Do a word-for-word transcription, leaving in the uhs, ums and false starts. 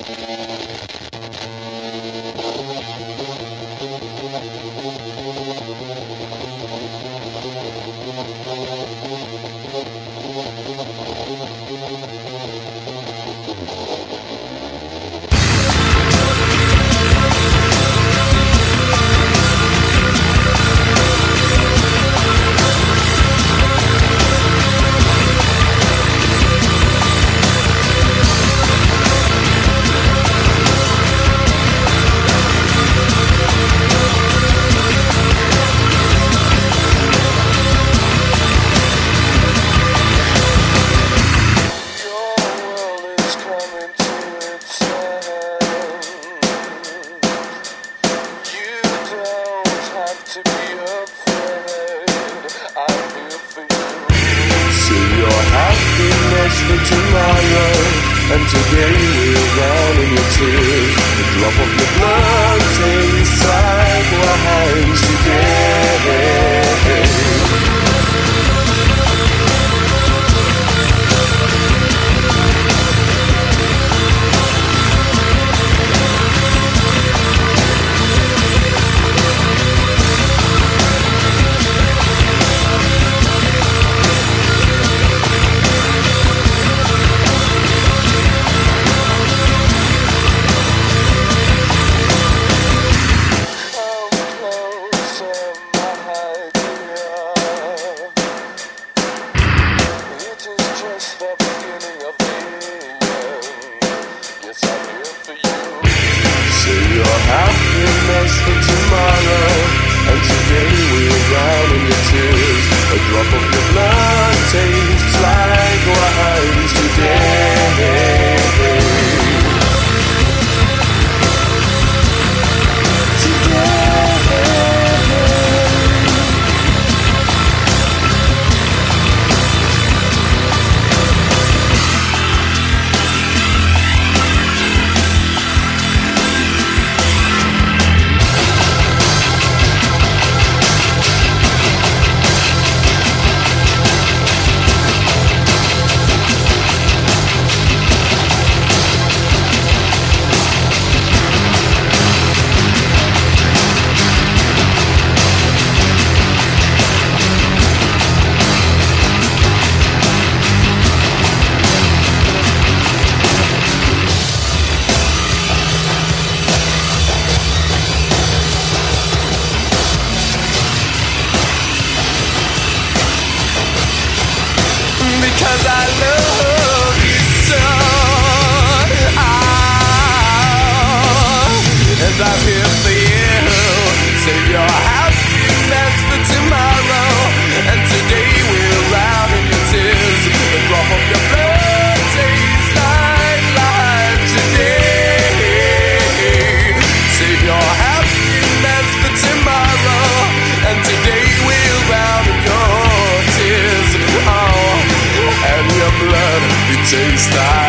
For tomorrow, and today we're drowning your tears. The drop of your blood tastes like wine today. Happiness for tomorrow, and today we're drowning your tears. A drop of your blood tastes like wine today. Because I love you so, oh, and I'm here for you. Save your happiness for tomorrow, and today we're out in your tears. The drop of your blood tastes like life today. Save your happiness for tomorrow, and today we're out in your tears. Oh, and your blood, it tastes like